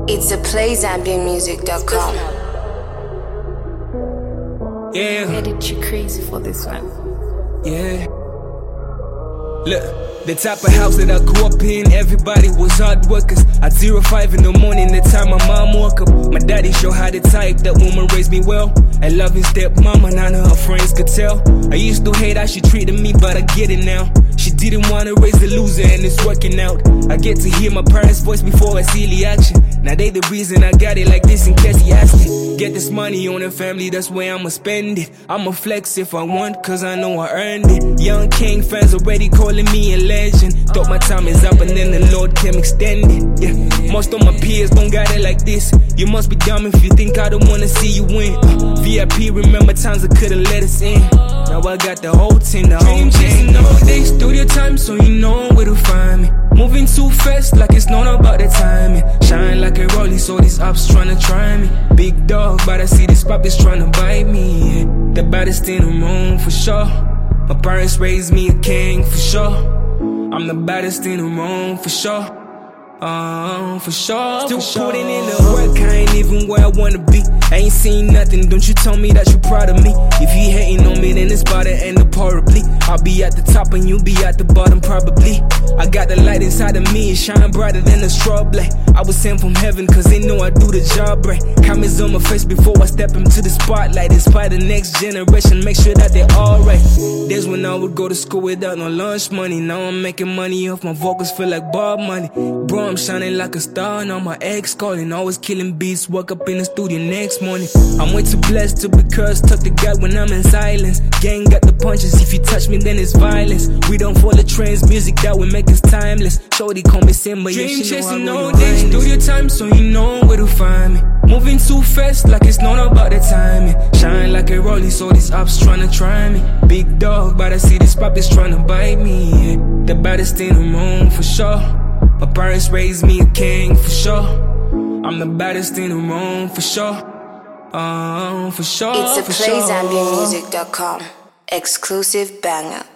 It's a playzambianmusic.com. Yeah. Edit you crazy for this one. Yeah. Look, the type of house that I grew up in, everybody was hard workers. At 05 in the morning, the time my mom woke up. My daddy showed how the type that woman raised me well. A loving stepmama, none of her friends could tell. I used to hate how she treated me, but I get it now. She didn't want to raise the loser and it's working out. I get to hear my parents' voice before I see the action. Now they the reason I got it like this in case he asked it. Get this money on the family, that's where I'ma spend it. I'ma flex if I want, cause I know I earned it. Young King fans already calling me a legend. Thought my time is up and then the Lord came extended. Yeah, most of my peers don't got it like this. You must be dumb if you think I don't wanna see you win. VIP, remember times I could've let us in. Now I got the whole team, the whole chasing all day. Studio time, so you know where to find me. Moving too fast, like it's not about the timing. Shine like a rollie, so these ops tryna try me. Big dog, but I see these puppies tryna bite me. Yeah. The baddest in the room for sure. My parents raised me a king for sure. I'm the baddest in the room for sure. For sure. Still putting in the work, I ain't even where I wanna be. I ain't seen nothing, don't you tell me that you proud of me. If you hating on me, then it's about to end up horribly. I'll be at the top and you'll be at the bottom probably. I got the light inside of me, it shine brighter than a strobe light. I was sent from heaven cause they know I do the job right. Comments on my face before I step into the spotlight. Inspire the next generation, make sure that they're alright. There's when I would go to school without no lunch money. Now I'm making money off my vocals, feel like Bob money. Bro, I'm shining like a star and all my ex calling. Always killing beats, woke up in the studio next morning. I'm way too blessed to be cursed, tuck the gut when I'm in silence. Gang got the punches, if you touch me then it's violence. We don't follow trends, music that will make us timeless. Shorty call me Simba, yeah, dream chasing all day, studio time, so you know where to find me. Moving too fast, like it's not about the timing. Shine like a rollie, so these ops tryna try me. Big dog, but I see these puppies tryna bite me. Yeah. The baddest in the room for sure. My parents raised me a king for sure. I'm the baddest in the room for sure. For sure. It's a playzambianmusic.com. Exclusive banger.